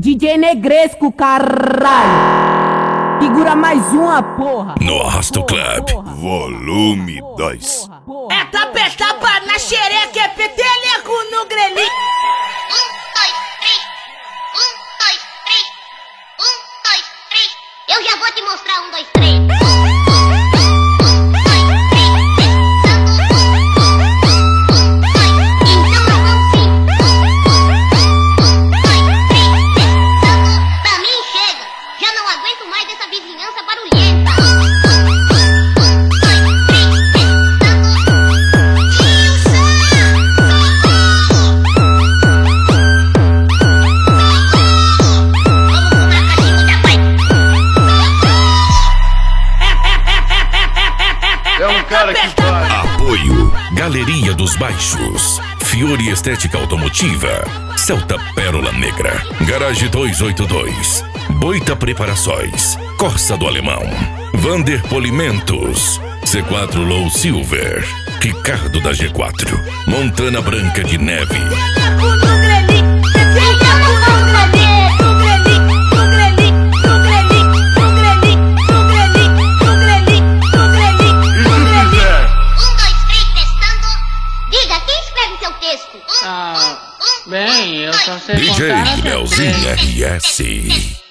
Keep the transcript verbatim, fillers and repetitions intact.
D J Negresco, caralho. Segura mais uma, porra. No Arrasto Club, porra, volume dois. É tapa-tapa na xereca, é peteleco no grelhinho. Um, dois, três. Um, dois, três. Um, dois, três. Eu já vou te mostrar um, dois, três. Um, um, um, dois, três. Então nós vamos sim. Um, dois, três. Pra mim chega. Já não aguento mais essa vizinhança barulhenta. É um cara que faz. Apoio: Galeria dos Baixos, Fiore Estética Automotiva, Celta Pérola Negra, Garage duzentos e oitenta e dois, Boita Preparações, Corsa do Alemão, Vander Polimentos, C quatro Low Silver, Ricardo da G quatro, Montana Branca de Neve. Ah, bem, eu só sei D J contar até Leozinho três. R S.